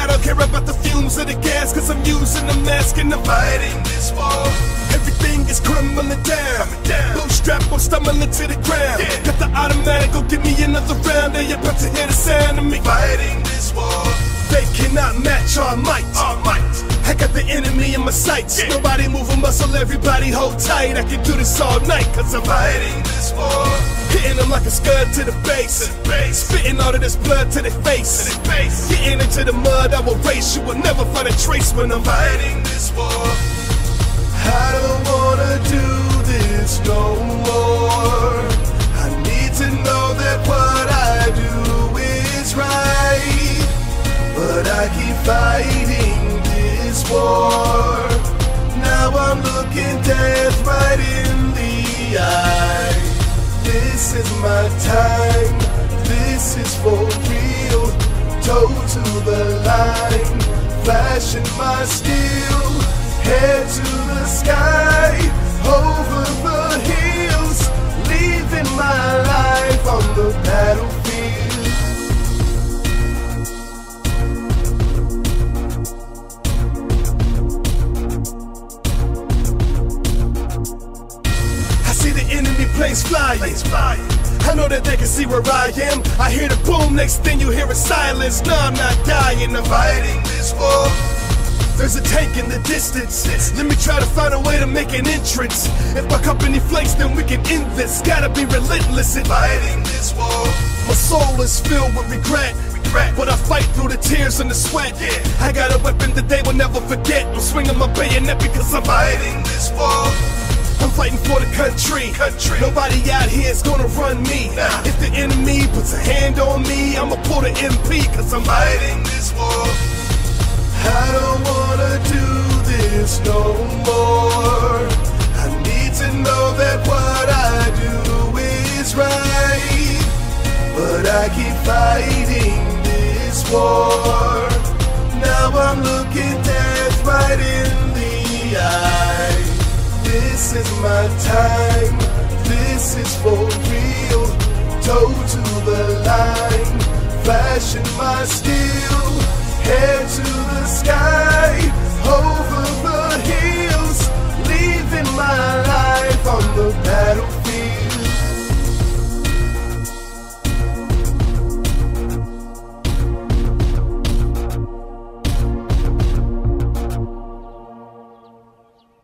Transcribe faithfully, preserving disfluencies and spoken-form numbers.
don't care about the fumes of the gas, cause I'm using the mask and I'm fighting this war. Everything is crumbling down, down. Bootstrap, I'm stumbling to the ground. Yeah. Got the automatic, go give me another round. They about to hear the sound of me fighting this war. They cannot match our might, our might. I got the enemy in my sights. Yeah. Nobody move a muscle, everybody hold tight. I can do this all night, cause I'm fighting this war. Hitting them like a scud to the base, to the base. Spitting all of this blood to their face, to their face. Getting into the mud, I will race. You will never find a trace when I'm fighting this war. I don't wanna do this no more. I need to know that what I do is right, but I keep fighting this war. Now I'm looking death right in the eye. This is my time, this is for real. Toe to the line, flashing my steel. Head to the sky, over the hills, leaving my life on the battlefield. I see the enemy planes flying. I know that they can see where I am. I hear the boom, next thing you hear is silence. No, I'm not dying, I'm fighting this war. There's a tank in the distance. Let me try to find a way to make an entrance. If my company flakes, then we can end this. Gotta be relentless in fighting this war. My soul is filled with regret, regret, but I fight through the tears and the sweat. Yeah. I got a weapon that they will never forget. I'm swinging my bayonet because I'm fighting this war. I'm fighting for the country. country. Nobody out here is gonna run me. Nah. If the enemy puts a hand on me, I'ma pull the M P, cause I'm fighting this war. I don't wanna do this no more. I need to know that what I do is right, but I keep fighting this war. Now I'm looking death right in the eye. This is my time, this is for real. Toe to the line, flashing my steel.